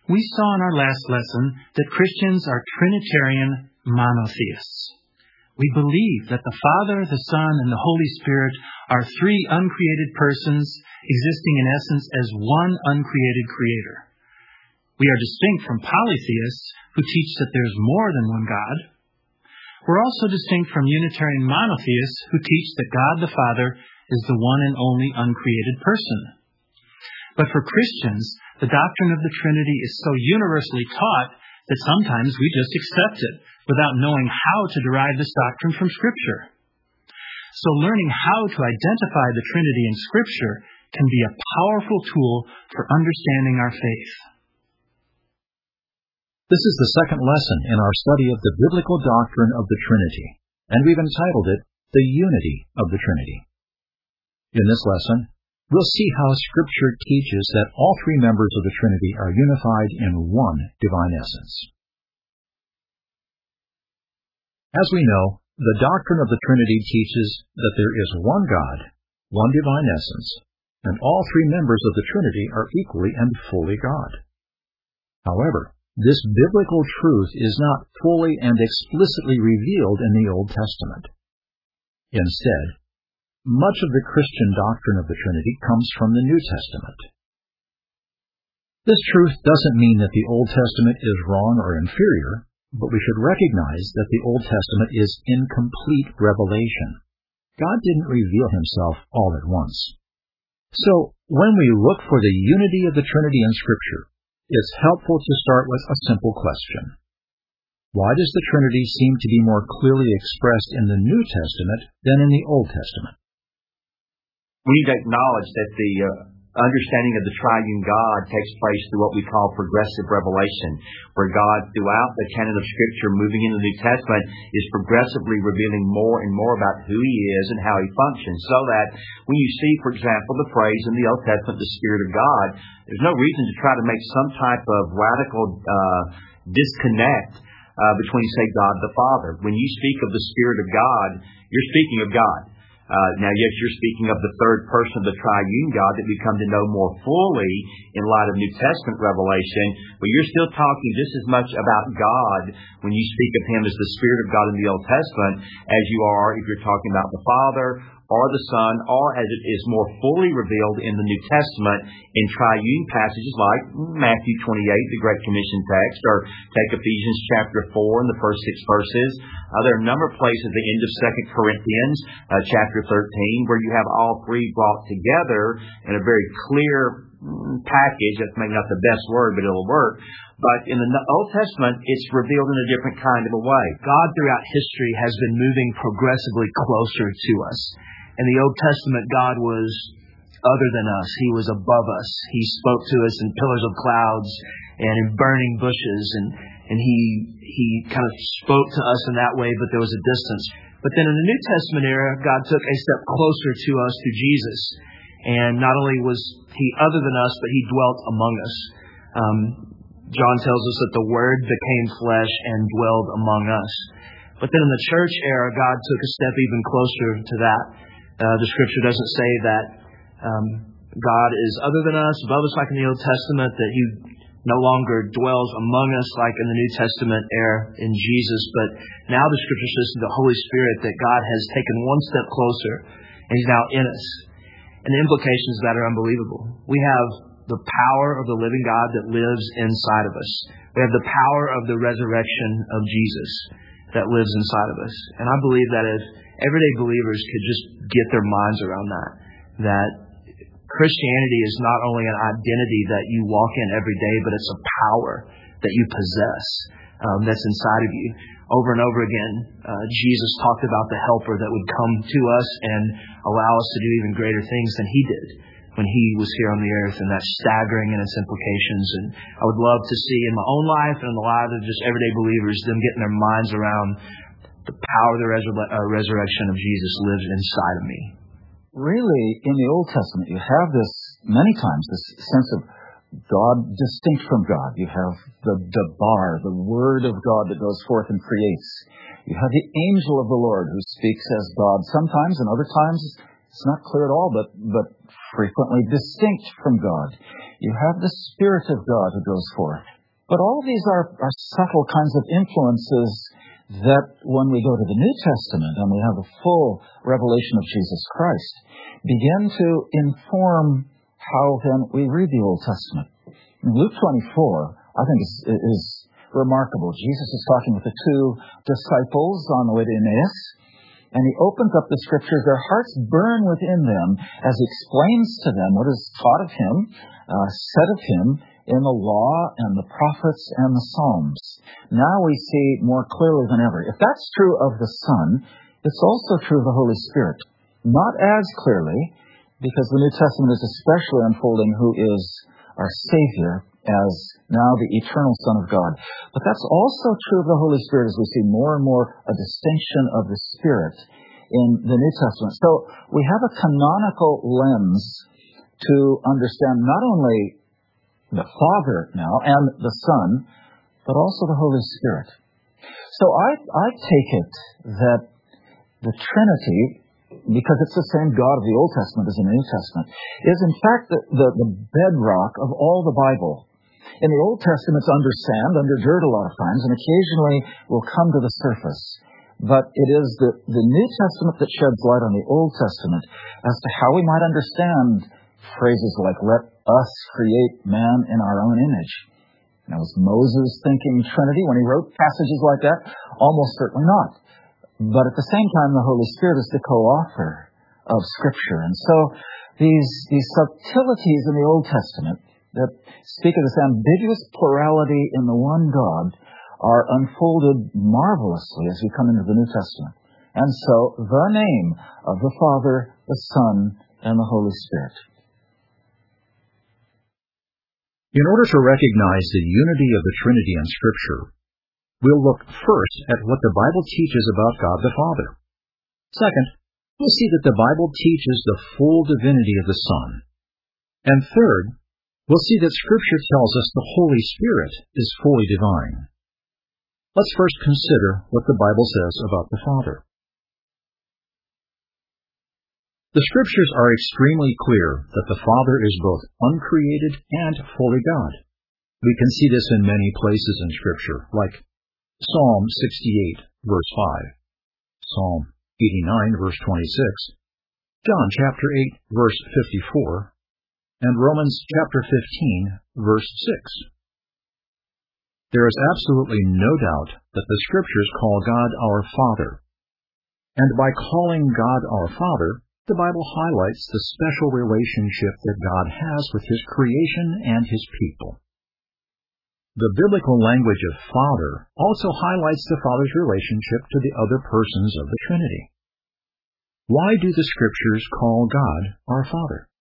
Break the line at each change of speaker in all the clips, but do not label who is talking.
We saw in our last lesson that Christians are Trinitarian monotheists. We believe that the Father, the Son, and the Holy Spirit are three uncreated persons existing in essence as one uncreated creator. We are distinct from polytheists who teach that there's more than one God. We're also distinct from Unitarian monotheists who teach that God the Father is the one and only uncreated person. But for Christians, the doctrine of the Trinity is so universally taught that sometimes we just accept it without knowing how to derive this doctrine from Scripture. So learning how to identify the Trinity in Scripture can be a powerful tool for understanding our faith.
This is the second lesson in our study of the biblical doctrine of the Trinity, and we've entitled it, The Unity of the Trinity. In this lesson, we'll see how Scripture teaches that all three members of the Trinity are unified in one divine essence. As we know, the doctrine of the Trinity teaches that there is one God, one divine essence, and all three members of the Trinity are equally and fully God. However, this biblical truth is not fully and explicitly revealed in the Old Testament. Instead, much of the Christian doctrine of the Trinity comes from the New Testament. This truth doesn't mean that the Old Testament is wrong or inferior, but we should recognize that the Old Testament is incomplete revelation. God didn't reveal himself all at once. So, when we look for the unity of the Trinity in Scripture, it's helpful to start with a simple question. Why does the Trinity seem to be more clearly expressed in the New Testament than in the Old Testament?
We need to acknowledge that the understanding of the triune God takes place through what we call progressive revelation, where God, throughout the canon of Scripture, moving into the New Testament, is progressively revealing more and more about who He is and how He functions, so that when you see, for example, the phrase in the Old Testament, the Spirit of God, there's no reason to try to make some type of radical disconnect between, say, God the Father. When you speak of the Spirit of God, you're speaking of God. Now, yes, you're speaking of the third person of the triune God that we come to know more fully in light of New Testament revelation, but you're still talking just as much about God when you speak of Him as the Spirit of God in the Old Testament as you are if you're talking about the Father or the Son, or as it is more fully revealed in the New Testament in triune passages like Matthew 28, the Great Commission text, or take Ephesians chapter 4 and the first 6 verses. There are a number of places at the end of 2 Corinthians chapter 13 where you have all three brought together in a very clear package. That's maybe not the best word, but it'll work. But in the Old Testament, it's revealed in a different kind of a way.
God throughout history has been moving progressively closer to us. In the Old Testament, God was other than us. He was above us. He spoke to us in pillars of clouds and in burning bushes, and He kind of spoke to us in that way, but there was a distance. But then in the New Testament era, God took a step closer to us through Jesus. And not only was He other than us, but He dwelt among us. John tells us that the Word became flesh and dwelled among us. But then in the church era, God took a step even closer to that. The Scripture doesn't say that God is other than us, above us like in the Old Testament, that He no longer dwells among us like in the New Testament era in Jesus. But now the Scripture says to the Holy Spirit that God has taken one step closer and He's now in us. And the implications of that are unbelievable. We have the power of the living God that lives inside of us. We have the power of the resurrection of Jesus that lives inside of us. And I believe that if everyday believers could just get their minds around that Christianity is not only an identity that you walk in every day, but it's a power that you possess that's inside of you. Over and over again, Jesus talked about the helper that would come to us and allow us to do even greater things than He did when He was here on the earth, and that's staggering in its implications. And I would love to see in my own life and in the lives of just everyday believers, them getting their minds around the power of the resurrection of Jesus lives inside of me.
Really, in the Old Testament, you have this, many times, this sense of God distinct from God. You have the Dabar, the Word of God that goes forth and creates. You have the angel of the Lord who speaks as God sometimes, and other times it's not clear at all, but frequently distinct from God. You have the Spirit of God who goes forth. But all of these are subtle kinds of influences that when we go to the New Testament and we have a full revelation of Jesus Christ, begin to inform how then we read the Old Testament. In Luke 24, I think is remarkable. Jesus is talking with the two disciples on the way to Emmaus, and he opens up the scriptures. Their hearts burn within them as he explains to them what is taught of him, said of him in the law and the prophets and the Psalms. Now we see more clearly than ever. If that's true of the Son, it's also true of the Holy Spirit. Not as clearly, because the New Testament is especially unfolding who is our Savior as now the eternal Son of God. But that's also true of the Holy Spirit as we see more and more a distinction of the Spirit in the New Testament. So we have a canonical lens to understand not only the Father now and the Son, but also the Holy Spirit. So I take it that the Trinity, because it's the same God of the Old Testament as in the New Testament, is in fact the bedrock of all the Bible. In the Old Testament, it's under sand, under dirt a lot of times, and occasionally will come to the surface. But it is the New Testament that sheds light on the Old Testament as to how we might understand phrases like, let us create man in our own image. Now, was Moses thinking Trinity when he wrote passages like that? Almost certainly not. But at the same time, the Holy Spirit is the co-author of Scripture. And so these subtleties in the Old Testament that speak of this ambiguous plurality in the one God are unfolded marvelously as we come into the New Testament. And so the name of the Father, the Son, and the Holy Spirit.
In order to recognize the unity of the Trinity in Scripture, we'll look first at what the Bible teaches about God the Father. Second, we'll see that the Bible teaches the full divinity of the Son. And third, we'll see that Scripture tells us the Holy Spirit is fully divine. Let's first consider what the Bible says about the Father. The Scriptures are extremely clear that the Father is both uncreated and fully God. We can see this in many places in Scripture, like Psalm 68, verse 5, Psalm 89, verse 26, John chapter 8, verse 54, and Romans chapter 15, verse 6. There is absolutely no doubt that the Scriptures call God our Father. And by calling God our Father, the Bible highlights the special relationship that God has with His creation and His people. The biblical language of Father also highlights the Father's relationship to the other persons of the Trinity. Why do the Scriptures call God our Father?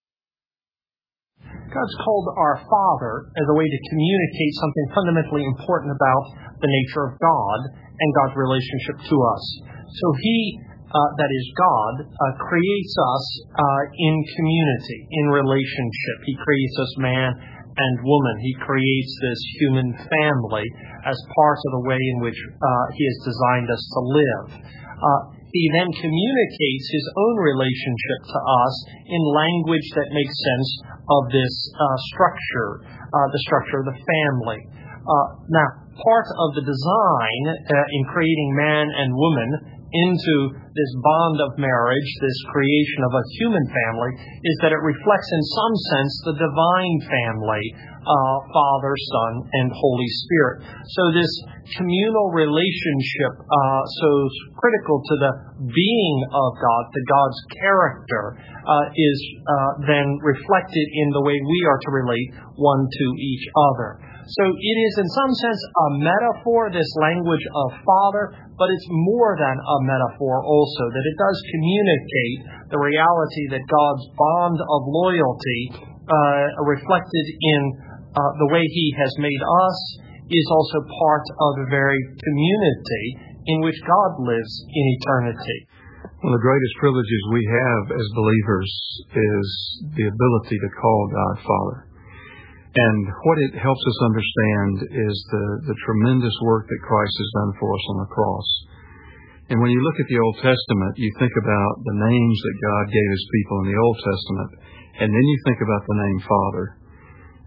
God's called our Father as a way to communicate something fundamentally important about the nature of God and God's relationship to us. So He, that is God, creates us in community, in relationship. He creates us man and woman. He creates this human family as part of the way in which He has designed us to live. He then communicates His own relationship to us in language that makes sense of this structure, the structure of the family. Now, part of the design in creating man and woman into this bond of marriage, this creation of a human family, is that it reflects in some sense the divine family, Father, Son, and Holy Spirit. So this communal relationship, so critical to the being of God, to God's character, is then reflected in the way we are to relate one to each other. So it is in some sense a metaphor, this language of Father, but it's more than a metaphor also, that it does communicate the reality that God's bond of loyalty reflected in the way He has made us is also part of the very community in which God lives in eternity.
One of the greatest privileges we have as believers is the ability to call God Father. And what it helps us understand is the tremendous work that Christ has done for us on the cross. And when you look at the Old Testament, you think about the names that God gave His people in the Old Testament, and then you think about the name Father.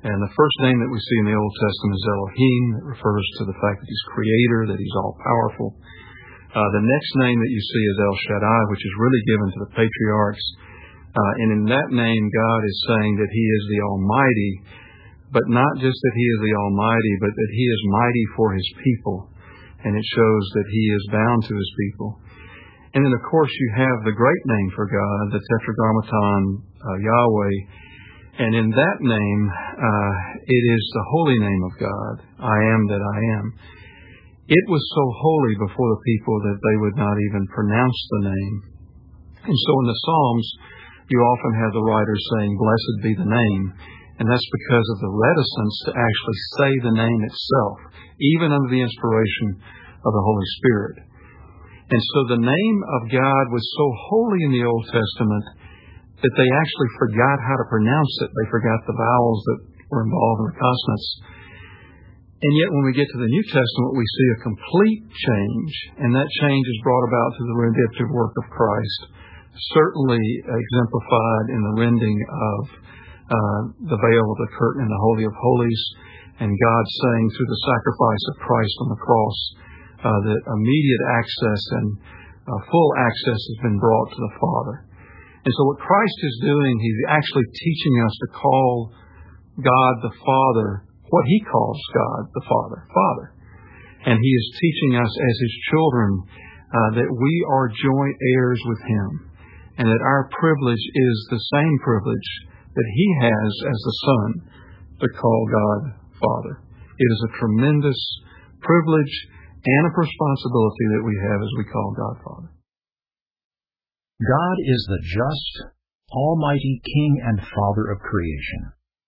And the first name that we see in the Old Testament is Elohim. That refers to the fact that He's Creator, that He's all-powerful. The next name that you see is El Shaddai, which is really given to the patriarchs. And in that name, God is saying that He is the Almighty, but not just that He is the Almighty, but that He is mighty for His people. And it shows that He is bound to His people. And then, of course, you have the great name for God, the Tetragrammaton, Yahweh. And in that name, it is the holy name of God, I am that I am. It was so holy before the people that they would not even pronounce the name. And so in the Psalms, you often have the writers saying, blessed be the name. And that's because of the reticence to actually say the name itself, even under the inspiration of the Holy Spirit. And so the name of God was so holy in the Old Testament that they actually forgot how to pronounce it. They forgot the vowels that were involved in the consonants. And yet when we get to the New Testament, we see a complete change. And that change is brought about through the redemptive work of Christ, certainly exemplified in the rending of the veil of the curtain in the Holy of Holies, and God saying through the sacrifice of Christ on the cross that immediate access and full access has been brought to the Father. And so what Christ is doing, He's actually teaching us to call God the Father what He calls God the Father, Father. And He is teaching us as His children that we are joint heirs with Him, and that our privilege is the same privilege that He has as the Son to call God Father. It is a tremendous privilege and a responsibility that we have as we call God Father.
God is the just, almighty King and Father of creation.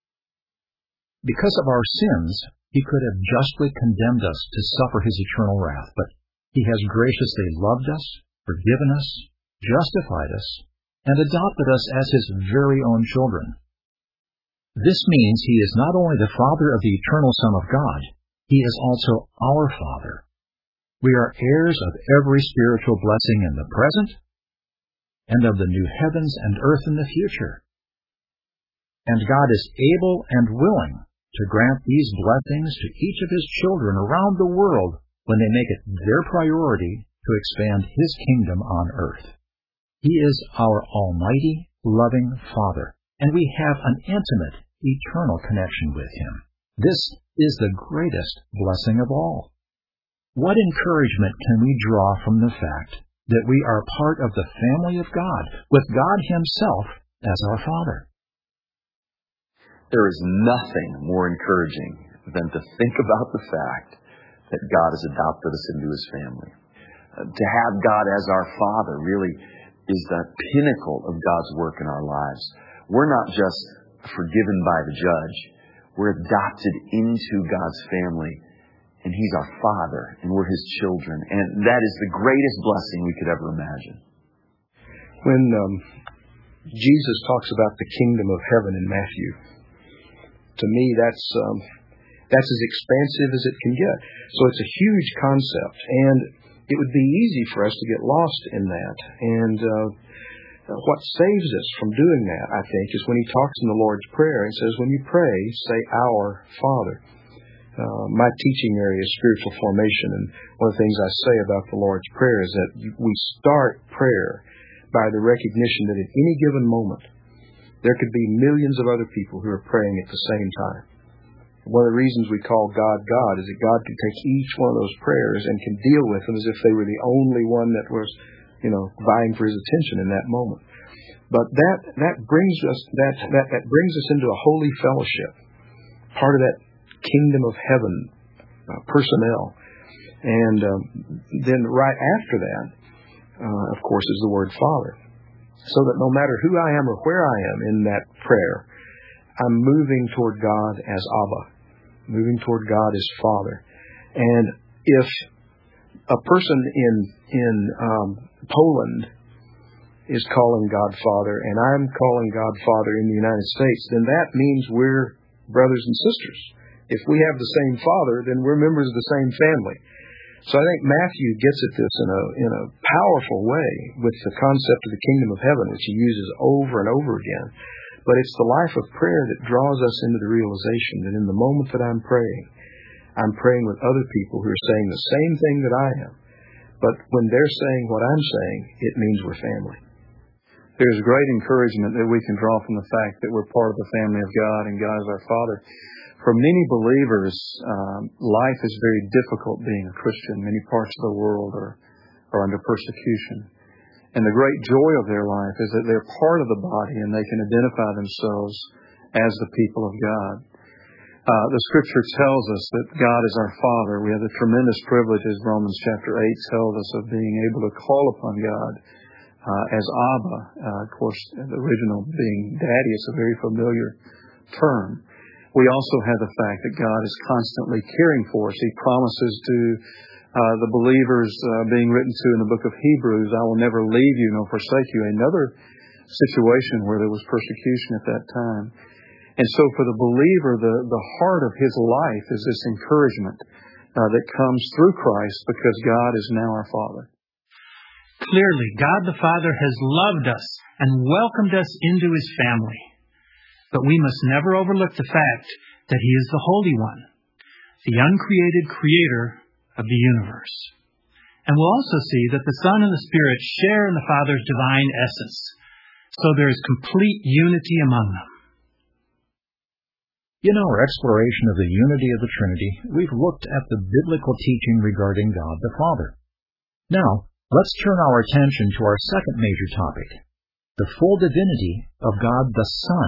Because of our sins, He could have justly condemned us to suffer His eternal wrath, but He has graciously loved us, forgiven us, justified us, and adopted us as His very own children. This means He is not only the Father of the eternal Son of God, He is also our Father. We are heirs of every spiritual blessing in the present and of the new heavens and earth in the future. And God is able and willing to grant these blessings to each of His children around the world when they make it their priority to expand His kingdom on earth. He is our almighty, loving Father, and we have an intimate, eternal connection with Him. This is the greatest blessing of all. What encouragement can we draw from the fact that we are part of the family of God, with God Himself as our Father?
There is nothing more encouraging than to think about the fact that God has adopted us into His family. To have God as our Father really is the pinnacle of God's work in our lives. We're not just forgiven by the judge. We're adopted into God's family, and He's our Father, and we're His children. And that is the greatest blessing we could ever imagine.
When Jesus talks about the kingdom of heaven in Matthew, to me that's as expansive as it can get. So it's a huge concept, and it would be easy for us to get lost in that. And what saves us from doing that, I think, is when He talks in the Lord's Prayer and says, when you pray, say, Our Father. My teaching area is spiritual formation, and one of the things I say about the Lord's Prayer is that we start prayer by the recognition that at any given moment, there could be millions of other people who are praying at the same time. One of the reasons we call God God is that God can take each one of those prayers and can deal with them as if they were the only one that was, vying for His attention in that moment. But that brings us into a holy fellowship, part of that kingdom of heaven personnel. And then right after that, of course, is the word Father. So that no matter who I am or where I am in that prayer, I'm moving toward God as Abba, moving toward God as Father. And if a person in Poland is calling God Father, and I'm calling God Father in the United States, then that means we're brothers and sisters. If we have the same Father, then we're members of the same family. So I think Matthew gets at this in a powerful way with the concept of the kingdom of heaven, which he uses over and over again. But it's the life of prayer that draws us into the realization that in the moment that I'm praying with other people who are saying the same thing that I am. But when they're saying what I'm saying, it means we're family.
There's great encouragement that we can draw from the fact that we're part of the family of God and God is our Father. For many believers, life is very difficult being a Christian. Many parts of the world are under persecution. And the great joy of their life is that they're part of the body and they can identify themselves as the people of God. The Scripture tells us that God is our Father. We have the tremendous privilege, as Romans chapter 8 tells us, of being able to call upon God as Abba. Of course, the original being Daddy is a very familiar term. We also have the fact that God is constantly caring for us. He promises to the believers being written to in the book of Hebrews, I will never leave you nor forsake you. Another situation where there was persecution at that time. And so for the believer, the heart of his life is this encouragement that comes through Christ because God is now our Father.
Clearly, God the Father has loved us and welcomed us into His family. But we must never overlook the fact that He is the Holy One, the uncreated Creator of the universe. And we'll also see that the Son and the Spirit share in the Father's divine essence, so there is complete unity among them.
In our exploration of the unity of the Trinity, we've looked at the biblical teaching regarding God the Father. Now, let's turn our attention to our second major topic, the full divinity of God the Son.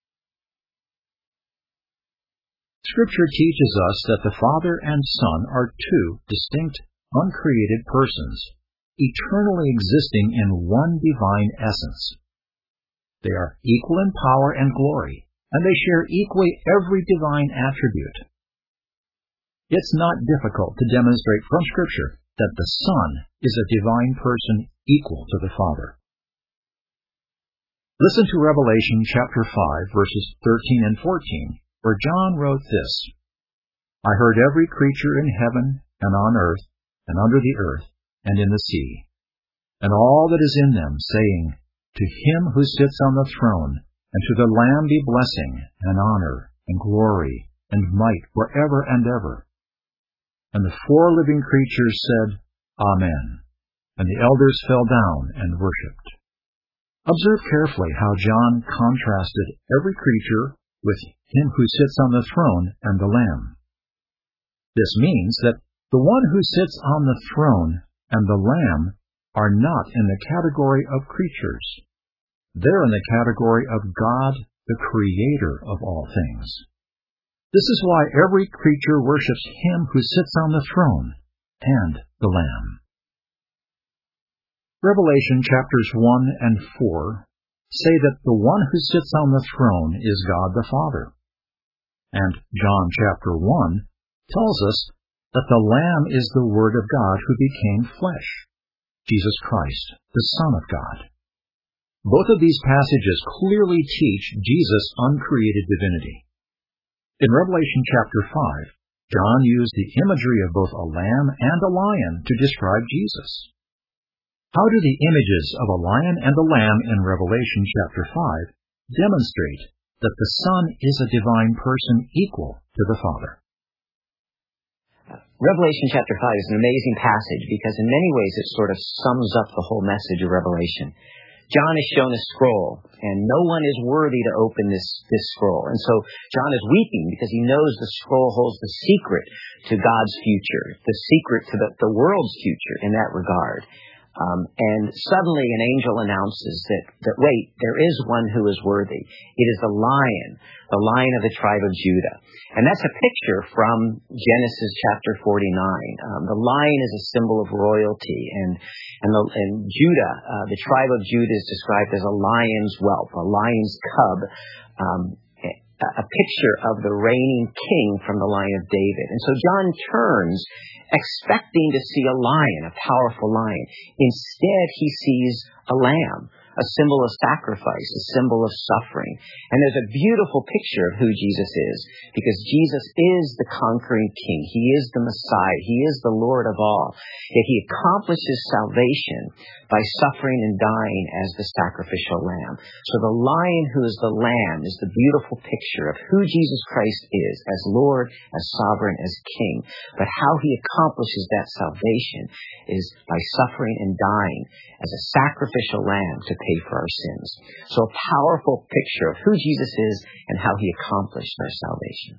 Scripture teaches us that the Father and Son are two distinct, uncreated persons, eternally existing in one divine essence. They are equal in power and glory, and they share equally every divine attribute. It's not difficult to demonstrate from Scripture that the Son is a divine person equal to the Father. Listen to Revelation chapter 5, verses 13 and 14, where John wrote this, I heard every creature in heaven and on earth and under the earth and in the sea, and all that is in them, saying, To Him who sits on the throne, and to the Lamb be blessing, and honor, and glory, and might forever and ever. And the four living creatures said, Amen. And the elders fell down and worshipped. Observe carefully how John contrasted every creature with Him who sits on the throne and the Lamb. This means that the one who sits on the throne and the Lamb are not in the category of creatures. They're in the category of God, the Creator of all things. This is why every creature worships Him who sits on the throne and the Lamb. Revelation chapters 1 and 4 say that the one who sits on the throne is God the Father. And John chapter 1 tells us that the Lamb is the Word of God who became flesh, Jesus Christ, the Son of God. Both of these passages clearly teach Jesus' uncreated divinity. In Revelation chapter 5, John used the imagery of both a lamb and a lion to describe Jesus. How do the images of a lion and a lamb in Revelation chapter 5 demonstrate that the Son is a divine person equal to the Father?
Revelation chapter 5 is an amazing passage because in many ways it sort of sums up the whole message of Revelation. John is shown a scroll, and no one is worthy to open this scroll. And so John is weeping because he knows the scroll holds the secret to God's future, the secret to the world's future in that regard. And suddenly an angel announces that wait, there is one who is worthy. It is the lion of the tribe of Judah. And that's a picture from Genesis chapter 49. The lion is a symbol of royalty, and Judah, the tribe of Judah, is described as a lion's whelp, a lion's cub, a picture of the reigning king from the line of David. And so John turns expecting to see a lion, a powerful lion. Instead, he sees a lamb, a symbol of sacrifice, a symbol of suffering. And there's a beautiful picture of who Jesus is, because Jesus is the conquering King. He is the Messiah. He is the Lord of all. Yet he accomplishes salvation by suffering and dying as the sacrificial lamb. So the lion who is the lamb is the beautiful picture of who Jesus Christ is as Lord, as sovereign, as King. But how he accomplishes that salvation is by suffering and dying as a sacrificial lamb to pay for our sins. So a powerful picture of who Jesus is and how he accomplished our salvation.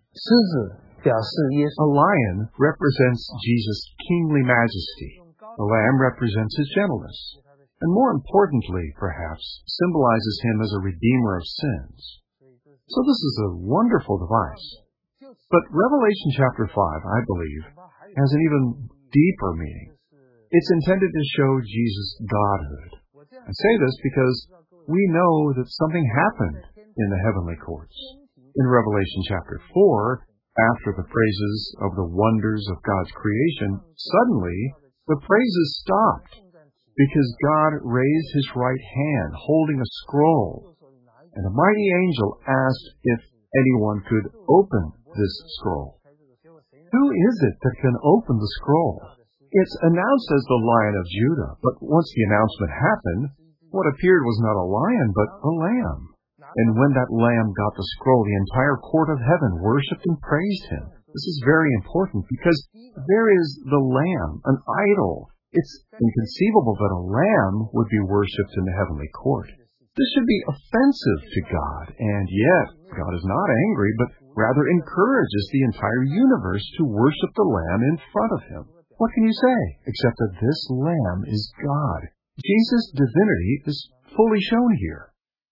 A lion represents Jesus' kingly majesty. The lamb represents his gentleness. And more importantly, perhaps, symbolizes him as a redeemer of sins. So this is a wonderful device. But Revelation chapter 5, I believe, has an even deeper meaning. It's intended to show Jesus' godhood. I say this because we know that something happened in the heavenly courts. In Revelation chapter 4, after the praises of the wonders of God's creation, suddenly the praises stopped because God raised his right hand holding a scroll, and a mighty angel asked if anyone could open this scroll. Who is it that can open the scroll? It's announced as the Lion of Judah, but once the announcement happened, what appeared was not a lion, but a lamb. And when that lamb got the scroll, the entire court of heaven worshipped and praised him. This is very important because there is the lamb, an idol. It's inconceivable that a lamb would be worshipped in the heavenly court. This should be offensive to God, and yet God is not angry, but rather encourages the entire universe to worship the lamb in front of him. What can you say, except that this lamb is God? Jesus' divinity is fully shown here.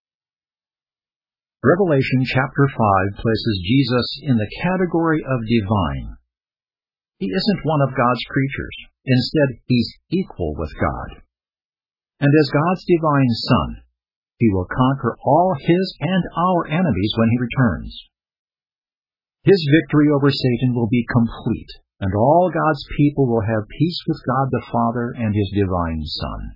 Revelation chapter 5 places Jesus in the category of divine. He isn't one of God's creatures. Instead, he's equal with God. And as God's divine Son, he will conquer all his and our enemies when he returns. His victory over Satan will be complete, and all God's people will have peace with God the Father and his divine Son.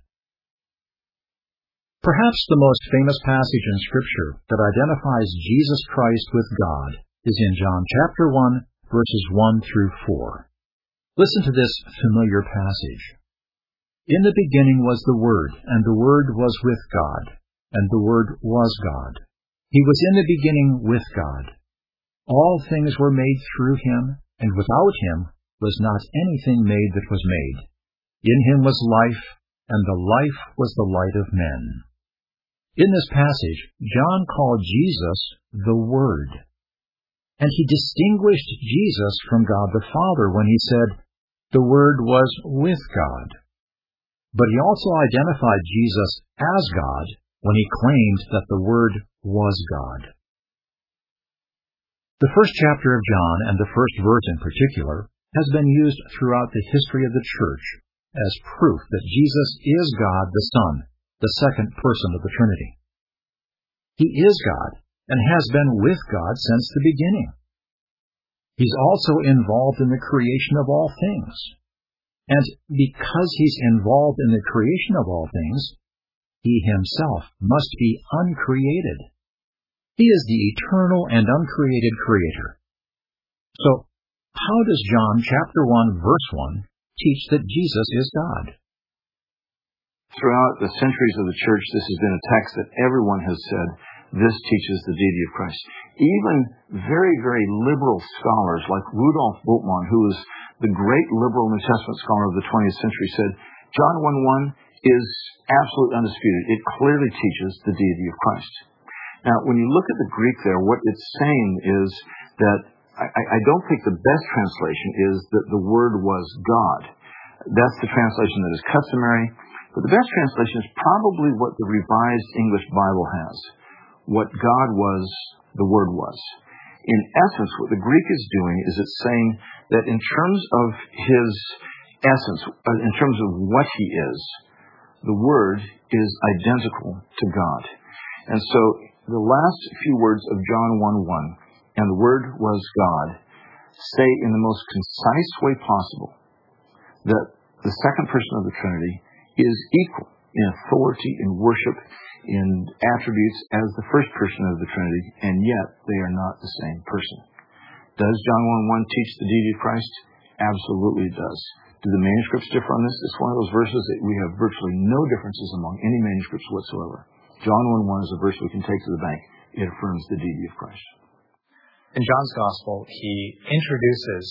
Perhaps the most famous passage in Scripture that identifies Jesus Christ with God is in John chapter 1, verses 1 through 4. Listen to this familiar passage. In the beginning was the Word, and the Word was with God, and the Word was God. He was in the beginning with God. All things were made through him, and without him was not anything made that was made. In him was life, and the life was the light of men. In this passage, John called Jesus the Word. And he distinguished Jesus from God the Father when he said, the Word was with God. But he also identified Jesus as God when he claimed that the Word was God. The first chapter of John, and the first verse in particular, has been used throughout the history of the Church as proof that Jesus is God the Son, the second person of the Trinity. He is God, and has been with God since the beginning. He's also involved in the creation of all things. And because he's involved in the creation of all things, he himself must be uncreated. He is the eternal and uncreated Creator. So, how does John chapter 1, verse 1 teach that Jesus is God?
Throughout the centuries of the church, this has been a text that everyone has said, this teaches the deity of Christ. Even very, very liberal scholars like Rudolf Bultmann, who was the great liberal New Testament scholar of the 20th century, said, John 1:1 is absolutely undisputed. It clearly teaches the deity of Christ. Now, when you look at the Greek there, what it's saying is that I don't think the best translation is that the Word was God. That's the translation that is customary. But the best translation is probably what the Revised English Bible has. What God was, the Word was. In essence, what the Greek is doing is it's saying that in terms of his essence, in terms of what he is, the Word is identical to God. And so the last few words of John 1:1, and the Word was God, say in the most concise way possible that the second person of the Trinity is equal in authority, in worship, in attributes as the first person of the Trinity, and yet they are not the same person. Does John 1:1 teach the deity of Christ? Absolutely it does. Do the manuscripts differ on this? It's one of those verses that we have virtually no differences among any manuscripts whatsoever. John 1:1 is a verse we can take to the bank. It affirms the deity of Christ.
In John's Gospel, he introduces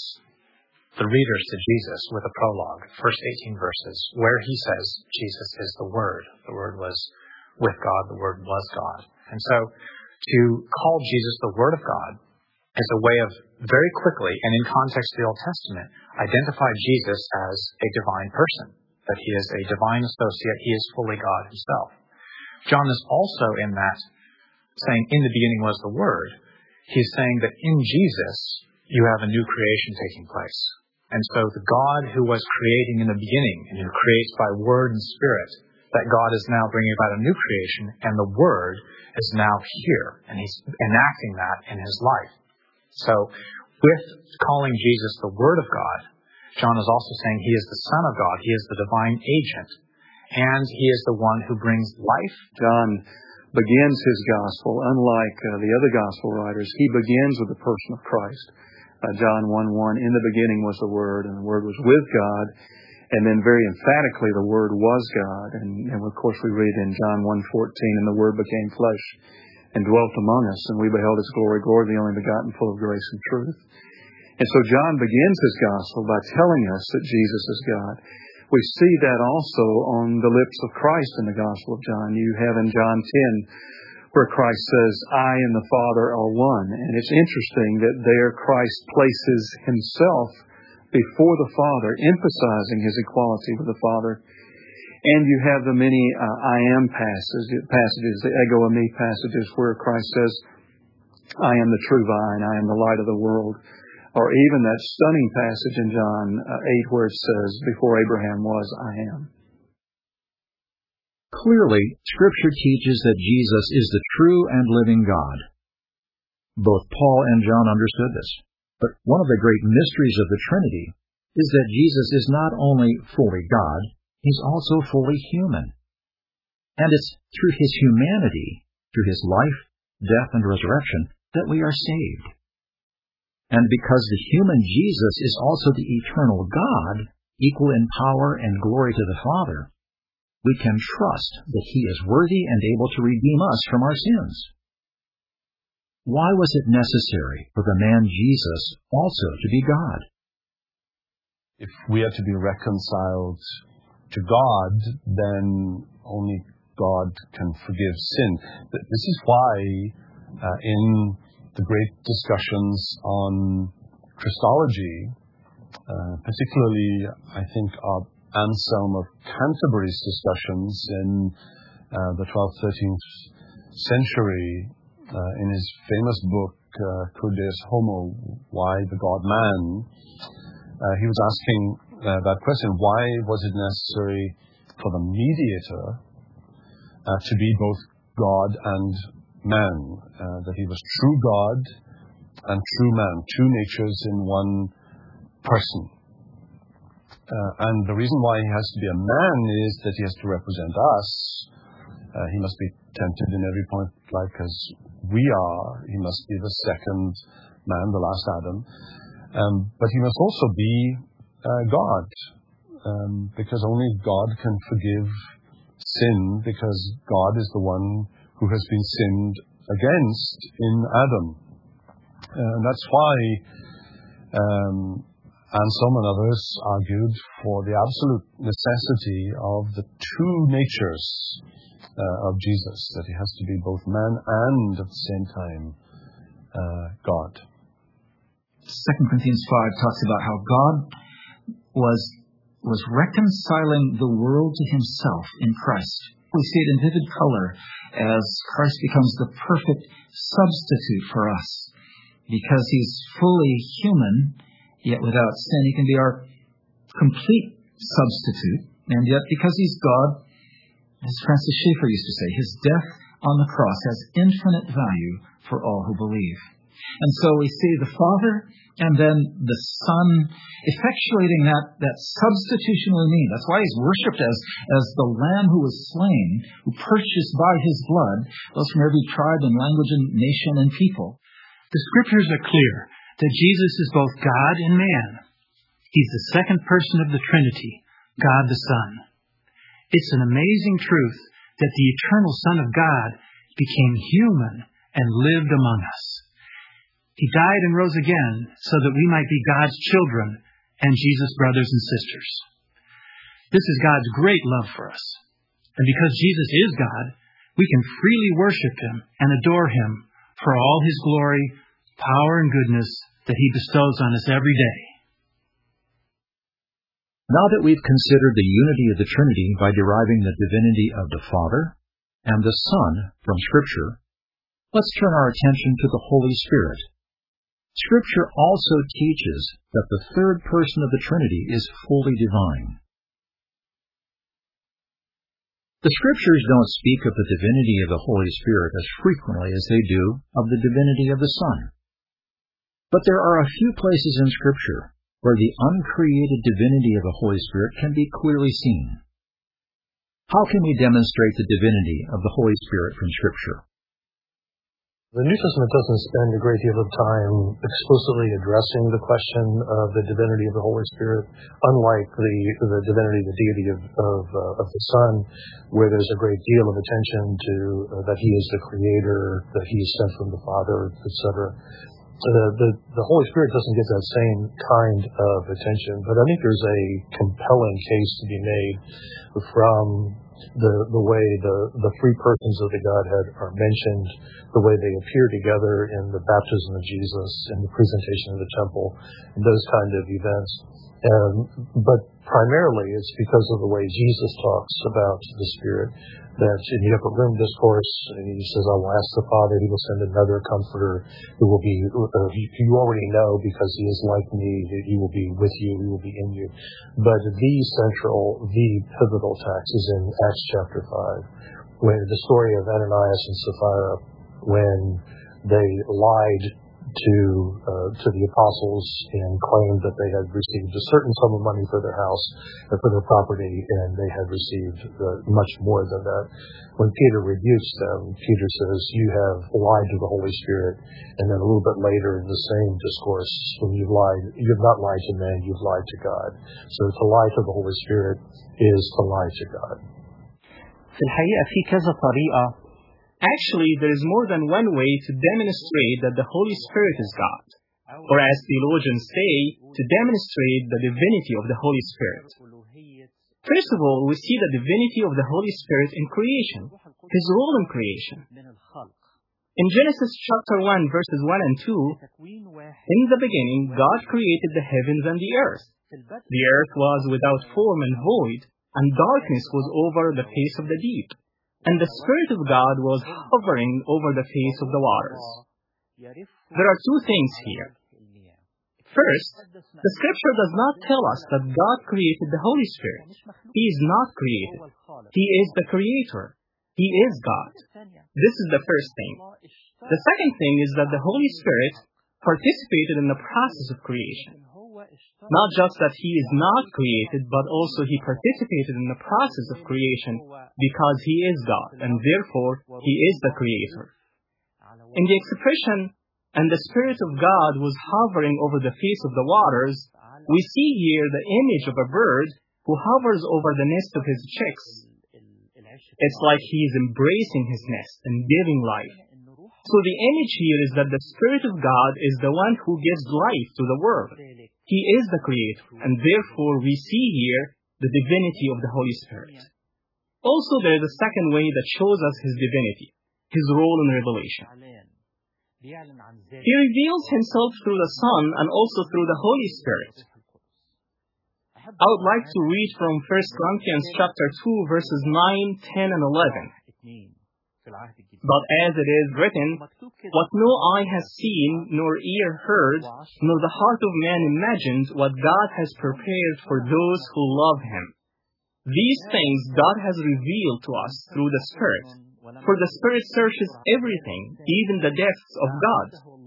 the readers to Jesus with a prologue, first 18 verses, where he says Jesus is the Word. The Word was with God, the Word was God. And so to call Jesus the Word of God is a way of very quickly, and in context of the Old Testament, identify Jesus as a divine person, that he is a divine associate, he is fully God himself. John is also in that saying, in the beginning was the Word. He's saying that in Jesus, you have a new creation taking place. And so the God who was creating in the beginning, and who creates by Word and Spirit, that God is now bringing about a new creation, and the Word is now here, and he's enacting that in his life. So with calling Jesus the Word of God, John is also saying he is the Son of God, he is the divine agent, and he is the one who brings life.
John begins his gospel, unlike the other gospel writers, he begins with the person of Christ. John 1:1, in the beginning was the Word, and the Word was with God. And then very emphatically, the Word was God. And of course, we read in John 1:14, and the Word became flesh and dwelt among us, and we beheld his glory, glory the only begotten, full of grace and truth. And so John begins his gospel by telling us that Jesus is God. We see that also on the lips of Christ in the Gospel of John. You have in John 10 where Christ says, I and the Father are one. And it's interesting that there Christ places himself before the Father, emphasizing his equality with the Father. And you have the many I am passages, the ego eimi passages, where Christ says, I am the true vine, I am the light of the world. Or even that stunning passage in John 8 where it says, before Abraham was, I am.
Clearly, Scripture teaches that Jesus is the true and living God. Both Paul and John understood this. But one of the great mysteries of the Trinity is that Jesus is not only fully God, he's also fully human. And it's through his humanity, through his life, death, and resurrection, that we are saved. And because the human Jesus is also the eternal God, equal in power and glory to the Father, we can trust that he is worthy and able to redeem us from our sins. Why was it necessary for the man Jesus also to be God?
If we are to be reconciled to God, then only God can forgive sin. This is why in the great discussions on Christology, particularly, I think, of Anselm of Canterbury's discussions in the 12th, 13th century, in his famous book, Cur Deus Homo, Why the God-Man, he was asking that question, why was it necessary for the mediator to be both God and man, that he was true God and true man, two natures in one person. And the reason why he has to be a man is that he has to represent us. He must be tempted in every point like as we are. He must be the second man, the last Adam. But he must also be God, because only God can forgive sin, because God is the one who has been sinned against in Adam. And that's why Anselm and others argued for the absolute necessity of the two natures of Jesus, that he has to be both man and at the same time God.
2 Corinthians 5 talks about how God was reconciling the world to himself in Christ. We see it in vivid color as Christ becomes the perfect substitute for us. Because he's fully human, yet without sin, he can be our complete substitute. And yet, because he's God, as Francis Schaeffer used to say, his death on the cross has infinite value for all who believe. And so we see the Father and then the Son effectuating that substitutionary mean. That's why he's worshipped as the Lamb who was slain, who purchased by his blood those from every tribe and language and nation and people.
The scriptures are clear that Jesus is both God and man. He's the second person of the Trinity, God the Son. It's an amazing truth that the eternal Son of God became human and lived among us. He died and rose again so that we might be God's children and Jesus' brothers and sisters. This is God's great love for us. And because Jesus is God, we can freely worship Him and adore Him for all His glory, power, and goodness that He bestows on us every day.
Now that we've considered the unity of the Trinity by deriving the divinity of the Father and the Son from Scripture, let's turn our attention to the Holy Spirit. Scripture also teaches that the third person of the Trinity is fully divine. The Scriptures don't speak of the divinity of the Holy Spirit as frequently as they do of the divinity of the Son. But there are a few places in Scripture where the uncreated divinity of the Holy Spirit can be clearly seen. How can we demonstrate the divinity of the Holy Spirit from Scripture?
The New Testament doesn't spend a great deal of time explicitly addressing the question of the divinity of the Holy Spirit, unlike the divinity, the deity of the Son, where there's a great deal of attention to that He is the Creator, that He is sent from the Father, etc. The Holy Spirit doesn't get that same kind of attention, but I think there's a compelling case to be made from the way the three persons of the Godhead are mentioned, the way they appear together in the baptism of Jesus, in the presentation of the temple, and those kind of events. But primarily it's because of the way Jesus talks about the Spirit, that in the upper room discourse, He says, I will ask the Father, He will send another Comforter who will be, you already know because He is like me, that He will be with you, He will be in you. But the pivotal text is in Acts chapter 5, when the story of Ananias and Sapphira, when they lied to the apostles and claimed that they had received a certain sum of money for their house and for their property, and they had received much more than that. When Peter rebukes them, Peter says, you have lied to the Holy Spirit. And then a little bit later in the same discourse, when you've not lied to men, you've lied to God. So to lie to the Holy Spirit is to lie to God.
في الحقيقة في كذا طريقة. Actually, there is more than one way to demonstrate that the Holy Spirit is God, or as theologians say, to demonstrate the divinity of the Holy Spirit. First of all, we see the divinity of the Holy Spirit in creation, His role in creation. In Genesis chapter 1, verses 1 and 2, in the beginning, God created the heavens and the earth. The earth was without form and void, and darkness was over the face of the deep. And the Spirit of God was hovering over the face of the waters. There are two things here. First, the Scripture does not tell us that God created the Holy Spirit. He is not created. He is the Creator. He is God. This is the first thing. The second thing is that the Holy Spirit participated in the process of creation. Not just that He is not created, but also He participated in the process of creation because He is God, and therefore He is the Creator. In the expression, and the Spirit of God was hovering over the face of the waters, we see here the image of a bird who hovers over the nest of his chicks. It's like he is embracing his nest and giving life. So the image here is that the Spirit of God is the one who gives life to the world. He is the Creator, and therefore we see here the divinity of the Holy Spirit. Also, there is a second way that shows us His divinity, His role in revelation. He reveals Himself through the Son and also through the Holy Spirit. I would like to read from 1 Corinthians chapter 2, verses 9, 10, and 11. But as it is written, what no eye has seen, nor ear heard, nor the heart of man imagined, what God has prepared for those who love Him. These things God has revealed to us through the Spirit. For the Spirit searches everything, even the depths of God.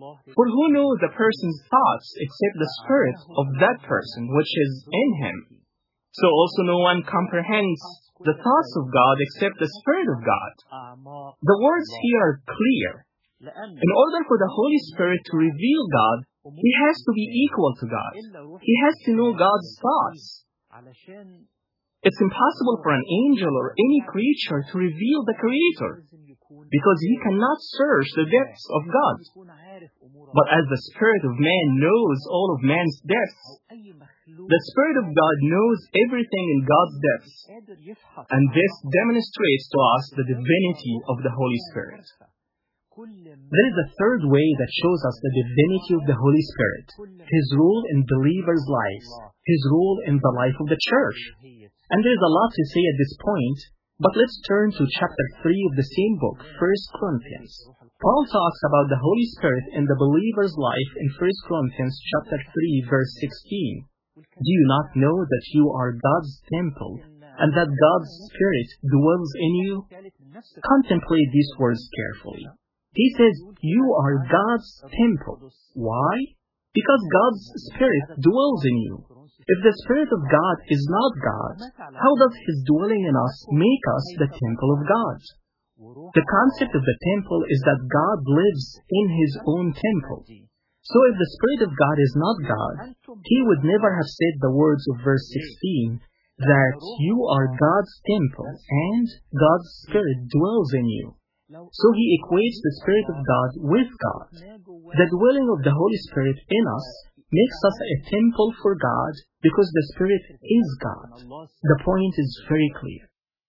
For who knows a person's thoughts except the spirit of that person which is in him? So also no one comprehends the thoughts of God except the Spirit of God. The words here are clear. In order for the Holy Spirit to reveal God, He has to be equal to God. He has to know God's thoughts. It's impossible for an angel or any creature to reveal the Creator, because he cannot search the depths of God. But as the Spirit of man knows all of man's depths, the Spirit of God knows everything in God's depths, and this demonstrates to us the divinity of the Holy Spirit. There is a third way that shows us the divinity of the Holy Spirit, His role in believers' lives, His role in the life of the church. And there is a lot to say at this point, but let's turn to chapter 3 of the same book, 1 Corinthians. Paul talks about the Holy Spirit in the believer's life in 1 Corinthians chapter 3, verse 16. Do you not know that you are God's temple, and that God's Spirit dwells in you? Contemplate these words carefully. He says, you are God's temple. Why? Because God's Spirit dwells in you. If the Spirit of God is not God, how does His dwelling in us make us the temple of God? The concept of the temple is that God lives in His own temple. So if the Spirit of God is not God, He would never have said the words of verse 16, that you are God's temple and God's Spirit dwells in you. So He equates the Spirit of God with God. The dwelling of the Holy Spirit in us makes us a temple for God because the Spirit is God. The point is very clear.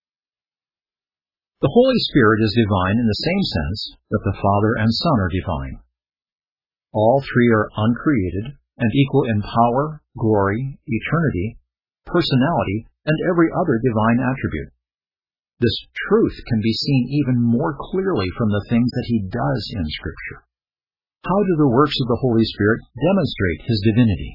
The Holy Spirit is divine in the same sense that the Father and Son are divine. All three are uncreated and equal in power, glory, eternity, personality, and every other divine attribute. This truth can be seen even more clearly from the things that He does in Scripture. How do the works of the Holy Spirit demonstrate His divinity?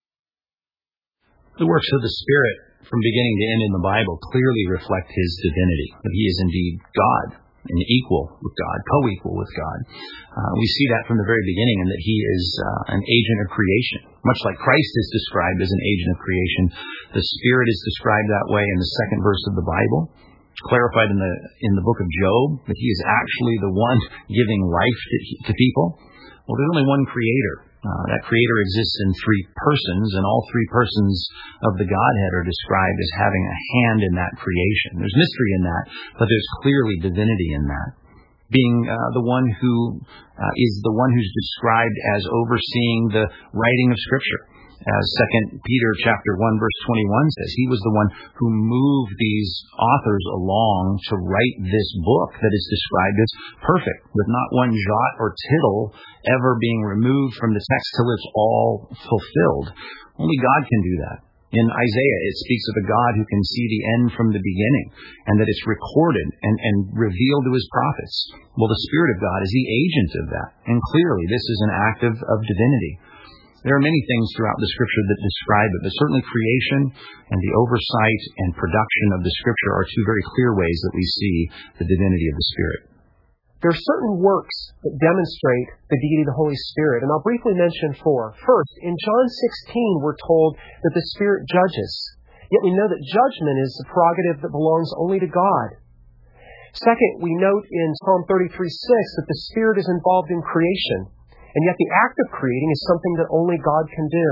The works of the Spirit, from beginning to end in the Bible, clearly reflect His divinity, that He is indeed God, and equal with God, co-equal with God. We see that from the very beginning, and that He is an agent of creation. Much like Christ is described as an agent of creation, the Spirit is described that way in the second verse of the Bible. It's clarified in the book of Job, that He is actually the one giving life to people. Well, there's only one Creator. That Creator exists in three persons, and all three persons of the Godhead are described as having a hand in that creation. There's mystery in that, but there's clearly divinity in that. Being the one who is the one who's described as overseeing the writing of Scripture. As 2 Peter chapter 1 verse 21 says, He was the one who moved these authors along to write this book that is described as perfect, with not one jot or tittle ever being removed from the text till it's all fulfilled. Only God can do that. In Isaiah, it speaks of a God who can see the end from the beginning, and that it's recorded and revealed to His prophets. Well, the Spirit of God is the agent of that, and clearly this is an act of divinity. There are many things throughout the Scripture that describe it, but certainly creation and the oversight and production of the Scripture are two very clear ways that we see the divinity of the Spirit.
There are certain works that demonstrate the deity of the Holy Spirit, and I'll briefly mention four. First, in John 16, we're told that the Spirit judges, yet we know that judgment is a prerogative that belongs only to God. Second, we note in Psalm 33:6 that the Spirit is involved in creation, and yet the act of creating is something that only God can do.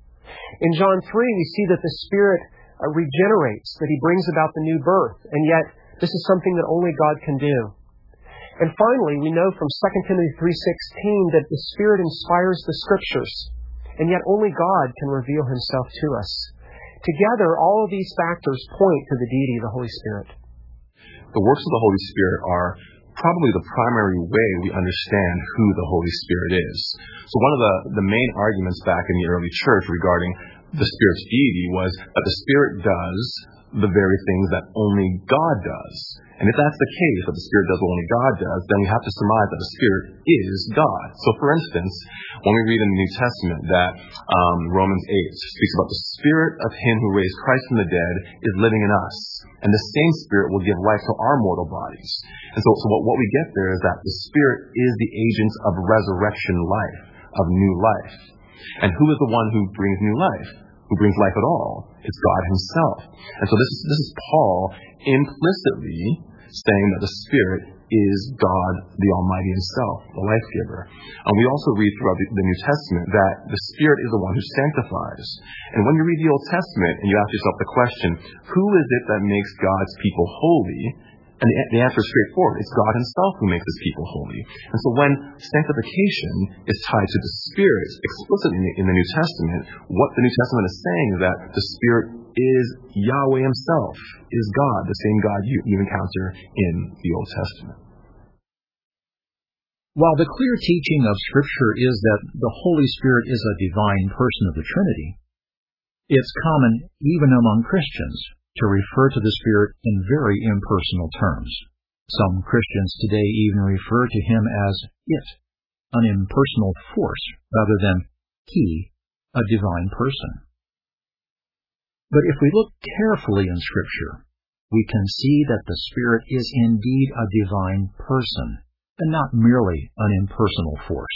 In John 3, we see that the Spirit regenerates, that He brings about the new birth, and yet this is something that only God can do. And finally, we know from 2 Timothy 3:16 that the Spirit inspires the Scriptures, and yet only God can reveal Himself to us. Together, all of these factors point to the deity of the Holy Spirit.
The works of the Holy Spirit are probably the primary way we understand who the Holy Spirit is. So one of the main arguments back in the early church regarding the Spirit's deity was that the Spirit does the very things that only God does. And if that's the case, that the Spirit does what only God does, then we have to surmise that the Spirit is God. So for instance, when we read in the New Testament that Romans 8 speaks about the Spirit of Him who raised Christ from the dead is living in us. And the same Spirit will give life to our mortal bodies. And so what we get there is that the Spirit is the agent of resurrection life, of new life. And who is the one who brings new life? Who brings life at all? It's God Himself. And so this is Paul implicitly saying that the Spirit is God the Almighty Himself, the life giver. And we also read throughout the New Testament that the Spirit is the one who sanctifies. And when you read the Old Testament and you ask yourself the question, who is it that makes God's people holy? And the answer is straightforward. It's God Himself who makes His people holy. And so when sanctification is tied to the Spirit explicitly in the New Testament, what the New Testament is saying is that the Spirit is Yahweh Himself, is God, the same God you encounter in the Old Testament.
While the clear teaching of Scripture is that the Holy Spirit is a divine person of the Trinity, it's common even among Christians to refer to the Spirit in very impersonal terms. Some Christians today even refer to Him as it, an impersonal force, rather than He, a divine person. But if we look carefully in Scripture, we can see that the Spirit is indeed a divine person, and not merely an impersonal force.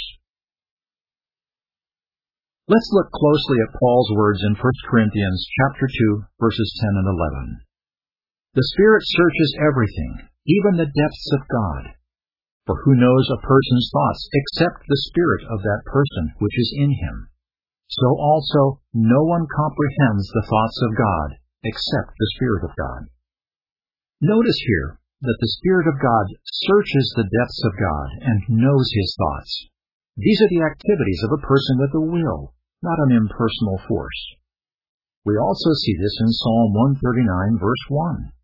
Let's look closely at Paul's words in 1 Corinthians chapter 2, verses 10 and 11. The Spirit searches everything, even the depths of God. For who knows a person's thoughts except the spirit of that person which is in him? So also no one comprehends the thoughts of God except the Spirit of God. Notice here that the Spirit of God searches the depths of God and knows His thoughts. These are the activities of a person with a will, not an impersonal force. We also see this in Psalm 139, verse 1.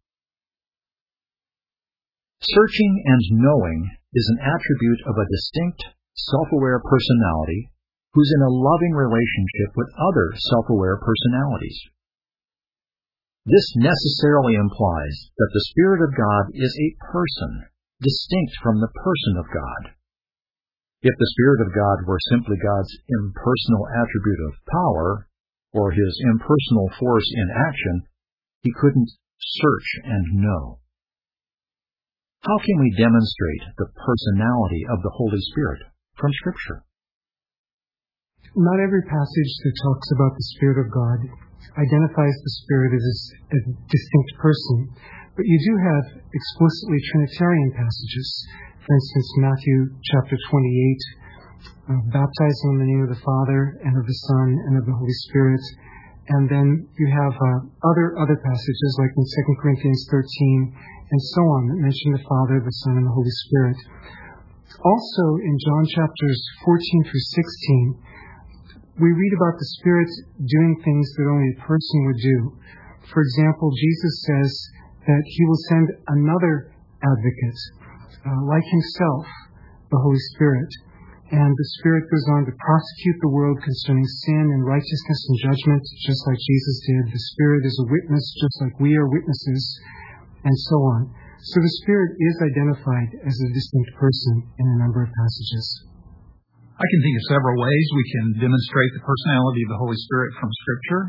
Searching and knowing is an attribute of a distinct, self-aware personality who's in a loving relationship with other self-aware personalities. This necessarily implies that the Spirit of God is a person, distinct from the person of God. If the Spirit of God were simply God's impersonal attribute of power, or His impersonal force in action, He couldn't search and know. How can we demonstrate the personality of the Holy Spirit from Scripture?
Not every passage that talks about the Spirit of God identifies the Spirit as a distinct person, but you do have explicitly Trinitarian passages. For instance, Matthew chapter 28, baptizing in the name of the Father and of the Son and of the Holy Spirit. And then you have other passages like in 2 Corinthians 13 and so on that mention the Father, the Son, and the Holy Spirit. Also in John chapters 14 through 16, we read about the Spirit doing things that only a person would do. For example, Jesus says that He will send another advocate, like Himself, the Holy Spirit. And the Spirit goes on to prosecute the world concerning sin and righteousness and judgment, just like Jesus did. The Spirit is a witness, just like we are witnesses, and so on. So the Spirit is identified as a distinct person in a number of passages.
I can think of several ways we can demonstrate the personality of the Holy Spirit from Scripture.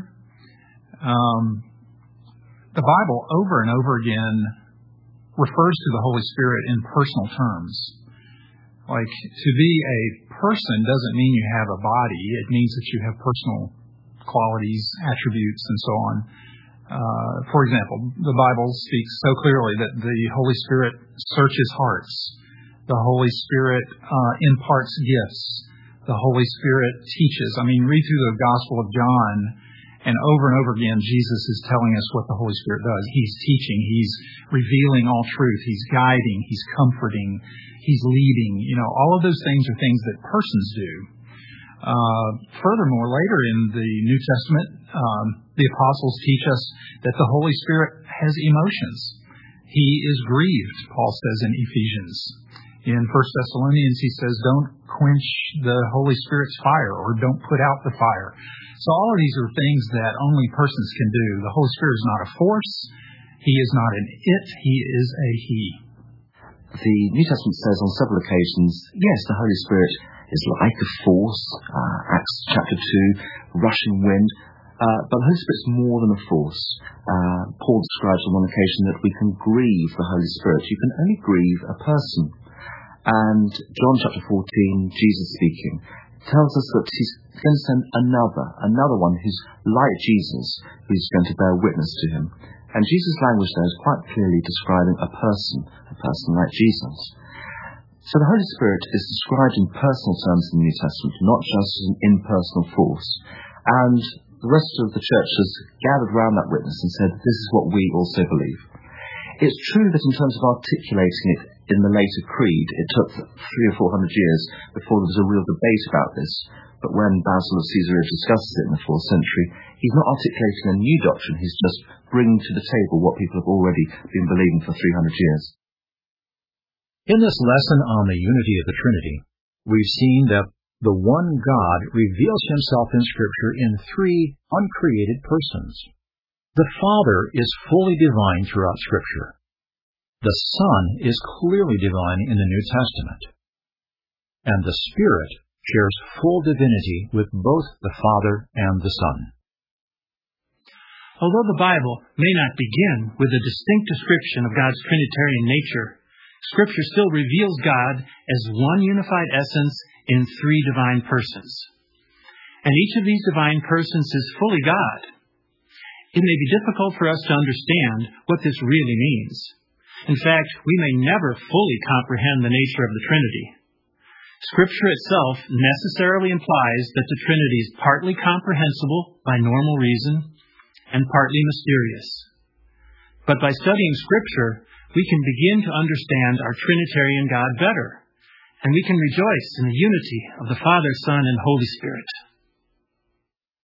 The Bible over and over again refers to the Holy Spirit in personal terms. Like, to be a person doesn't mean you have a body. It means that you have personal qualities, attributes, and so on. For example, the Bible speaks so clearly that the Holy Spirit searches hearts. The Holy Spirit imparts gifts. The Holy Spirit teaches. I mean, read through the Gospel of John, and over again, Jesus is telling us what the Holy Spirit does. He's teaching. He's revealing all truth. He's guiding. He's comforting. He's leading. You know, all of those things are things that persons do. Furthermore, later in the New Testament, the apostles teach us that the Holy Spirit has emotions. He is grieved, Paul says in Ephesians. In 1 Thessalonians, he says, don't quench the Holy Spirit's fire, or don't put out the fire. So all of these are things that only persons can do. The Holy Spirit is not a force.
He is not an it, he is a he.
The New Testament says on several occasions, yes, the Holy Spirit is like a force, Acts chapter 2, rushing wind, but the Holy Spirit is more than a force. Paul describes on one occasion that we can grieve the Holy Spirit. You can only grieve a person. And John chapter 14, Jesus speaking, tells us that he's going to send another one who's like Jesus, who's going to bear witness to him. And Jesus' language there is quite clearly describing a person like Jesus. So the Holy Spirit is described in personal terms in the New Testament, not just as an impersonal force. And the rest of the church has gathered around that witness and said, this is what we also believe. It's true that in terms of articulating it in the later creed, it took 300 or 400 years before there was a real debate about this. But when Basil of Caesarea discusses it in the 4th century, he's not articulating a new doctrine, he's just bringing to the table what people have already been believing for 300 years.
In this lesson on the unity of the Trinity, we've seen that the one God reveals himself in Scripture in 3 uncreated persons. The Father is fully divine throughout Scripture. The Son is clearly divine in the New Testament. And the Spirit shares full divinity with both the Father and the Son.
Although the Bible may not begin with a distinct description of God's Trinitarian nature, Scripture still reveals God as one unified essence in 3 divine persons. And each of these divine persons is fully God. It may be difficult for us to understand what this really means. In fact, we may never fully comprehend the nature of the Trinity. Scripture itself necessarily implies that the Trinity is partly comprehensible by normal reason and partly mysterious. But by studying Scripture, we can begin to understand our Trinitarian God better, and we can rejoice in the unity of the Father, Son, and Holy Spirit.